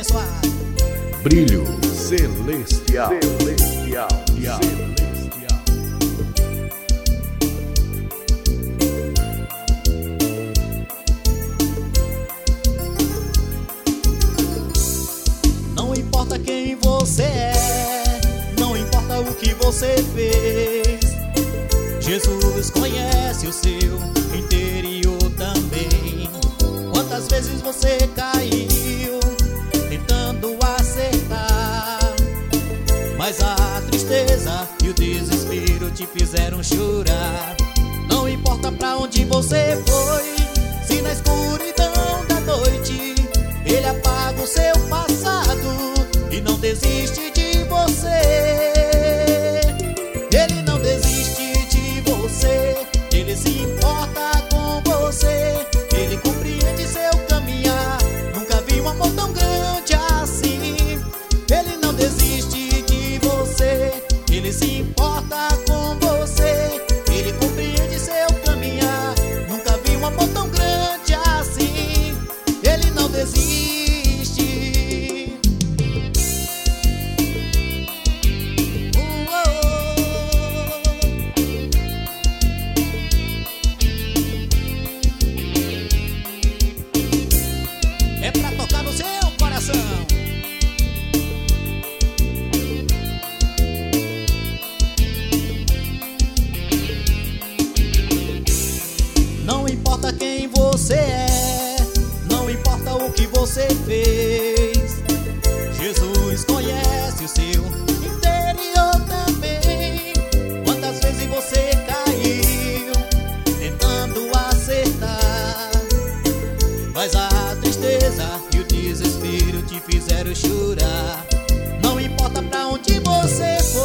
abençoado. Brilho celestial. Não importa quem você é, não importa o que você fez, Jesus conhece o seu interior também. Quantas vezes você caiu tentando acertar, mas a tristeza e o desespero te fizeram chorar. Não importa pra onde você foi, se na escuridão da noite Ele apaga o seu passado e não desiste de você. Ele não desiste de você, Ele se importa com você, Ele compreende seu caminhar. Nunca vi um amor tão grande assim. Ele não desiste de você, Ele se importa com você, Ele compreende seu caminhar. Nunca vi um amor tão grande assim. Ele não desiste. É pra tocar no seu coração. Não importa quem você é, não importa o que você fez, Jesus conhece o seu interior também. Quantas vezes você caiu tentando acertar, mas a tristeza e o desespero te fizeram chorar. Não importa pra onde você for,